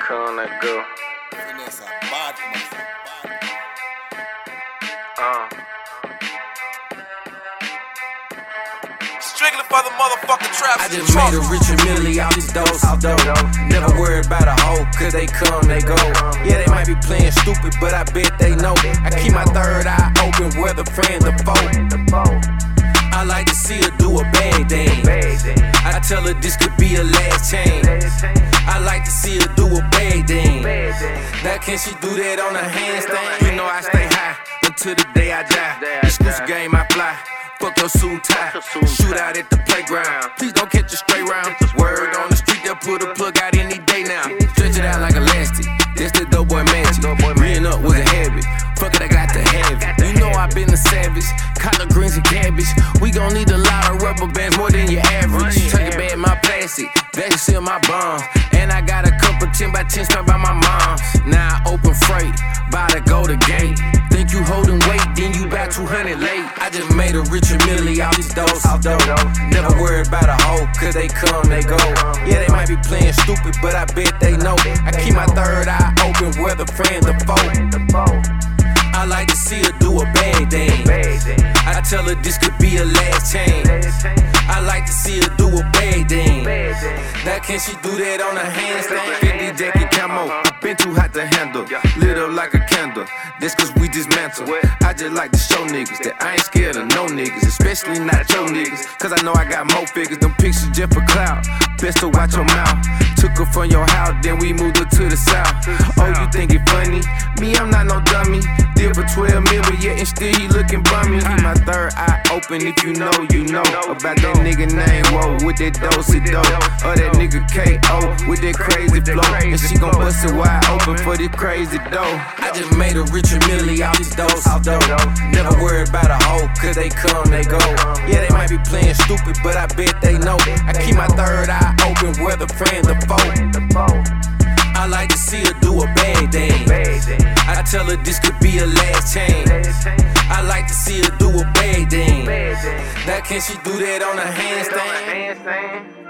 come, let go. Finesse a bad motherfucker. Strictly for the motherfucking trap. I just made a rich and milli out this dose. Never worried about a hoe, cause they come, they go. Yeah, they might be playing stupid, but I bet they know. I keep my third eye open, whether friend or foe. I like to see her do a bad thing. I tell her this could be a last chance. I like to see her do a bad thing. Now can she do that on her handstand? You know I stay high until the day I die. Exclusive game I fly. Fuck your suit and tie. Shoot out at the playground. Please don't catch a stray round. Word on the street, they'll put a plug out any day now. Stretch it out like elastic. That's the dope boy magic. Reeing up was a habit. Fuck it, I got to have it. You know I been a savage. Collard greens and cabbage. We gon' need a lot of rubber bands, more than your average. Take it back, my plastic. That seal my bonds. And I got a couple 10 by 10 spent by my mom. Now I open freight. Bout to go to gate. Think you holding weight, then you about 200 late. I just made a rich and milli out this dose. Never worried about a hoe, cause they come, they go. Yeah, they might be playing stupid, but I bet they know. I keep my third eye open, whether friend or foe. I like to see her do a bad thing. I tell her this could be a last chance. I like to see her do a bad thing. Now can she do that on her handstand? 50 jacket camo, I been too hot to handle. Lit up like a candle, that's cause we dismantle. I just like to show niggas that I ain't scared of no niggas, especially not your niggas. Cause I know I got more figures, them pictures just for clout. Best to watch your mouth. Took her from your house, then we moved her to the south. Oh, you think it funny? Me, I'm not no dummy. Deal for 12 mil, but yet and still he looking bummy. Keep my third eye open, if you know, you know. About that nigga name, whoa, with that do-si-do. Or that nigga K.O. with that crazy flow. And she gon' bust it wide open for this crazy dough. I just made a rich and milli out this dose. Never worried about a hoe, cause they come, they go. Yeah, they might be playing stupid, but I bet they know. I keep my third eye open, whether friend or foe. I like to see her do a bad thing. I tell her this could be a last chance. I like to see her do a bad thing. Now can she do that on her handstand?